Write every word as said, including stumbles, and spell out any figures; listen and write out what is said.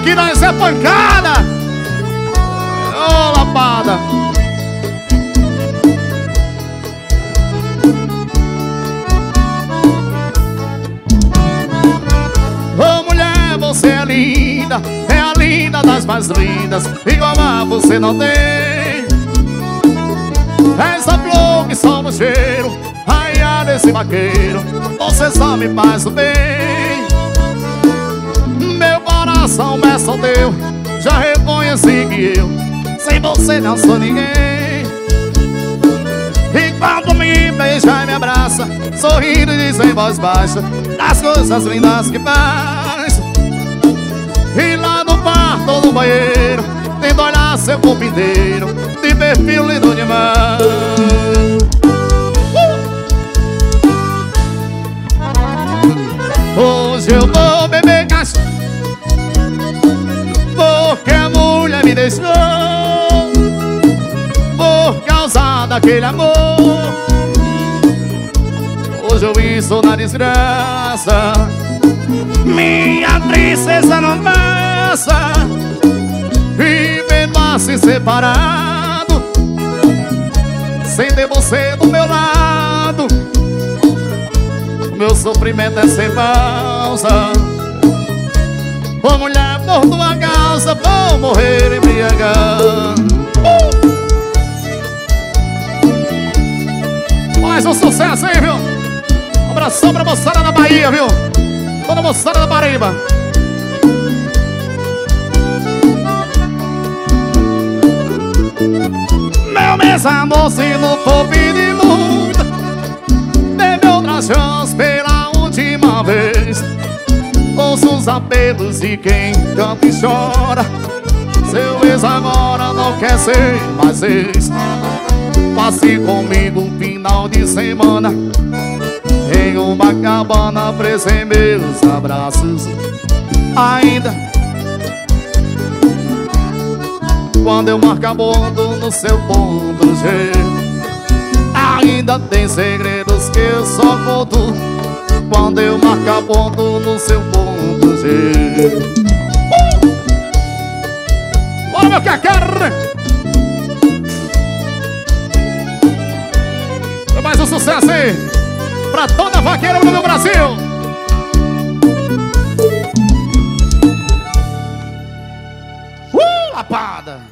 que nós é pancada. Ô, oh, lapada. Ô, oh, mulher, você é linda, é a linda das mais lindas, igual a você não tem. Essa flor que só no cheiro, raia desse vaqueiro, você só me faz o bem. Meu coração é só teu, já reconheci que eu sem você não sou ninguém. E quando me beija e me abraça, sorrindo e diz em voz baixa das coisas lindas que faz. E lá no quarto ou no banheiro, tento olhar seu corpo inteiro, de perfil lindo demais. uh! Hoje eu vou beber cachaça, porque a mulher me deixou, por causa daquele amor. Hoje eu estou na desgraça, minha tristeza não passa, vivendo assim separado, sem ter você do meu lado. Meu sofrimento é sem pausa. Ô mulher, por tua causa vou morrer embriagado. uh! Mais um sucesso aí, viu? Um abração pra moçada da Bahia, viu? Toda moçada da Paraíba. Meu mesmo amor, se não for pedir luta, dê meu chance pela última vez. Ouço os apelos de quem canta e chora. Seu ex agora não quer ser mais ex. Passe comigo um final de semana em uma cabana, preso em meus abraços. Ainda quando eu marco a bordo no seu ponto G, ainda tem segredos que eu só conto quando eu marco a ponto no seu ponto G. uh! Bora, meu cacara! Mais um sucesso aí pra toda vaqueira do Brasil. Uh, lapada!